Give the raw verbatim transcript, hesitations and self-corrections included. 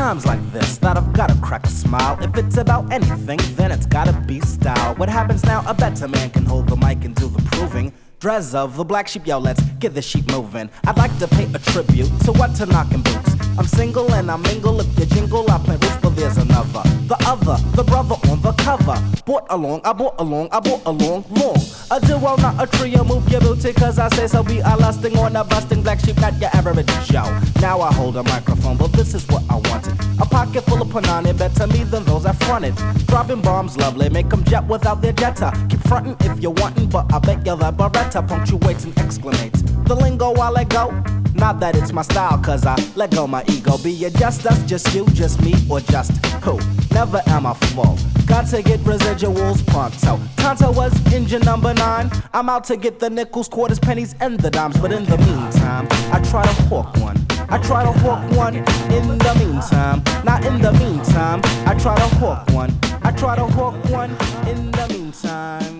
times like this that I've gotta crack a smile. If it's about anything, then it's gotta be style. What happens now? A better man can hold the mic and do the proving. Dress of the black sheep, yo, let's get the sheep moving. I'd like to pay a tribute to what to knockin' boots. I'm single and I mingle. If you jingle, I plant roots, but there's another. The other, the brother on the cover. Brought along, I brought along, I brought along, long. A duo, not a trio, move your booty, cause I say so. We are lusting on a busting black sheep, not your average Joe. Now I hold a microphone, but this is what I wanted. A pocket full of panani, better me than those I fronted. Dropping bombs, lovely, make them jet without their jetta. Keep frontin' if you're wantin', but I bet you that Beretta punctuates and exclamates. The lingo I let go, not that it's my style, cause I let go my ego. Be it just us, just you, just me, or just who? Never am I full. Got to get residuals pronto. Tonto was engine number nine. I'm out to get the nickels, quarters, pennies, and the dimes. But in the meantime, I try to hawk one. I try to hawk one in the meantime. Not in the meantime, I try to hawk one. I try to hawk one in the meantime.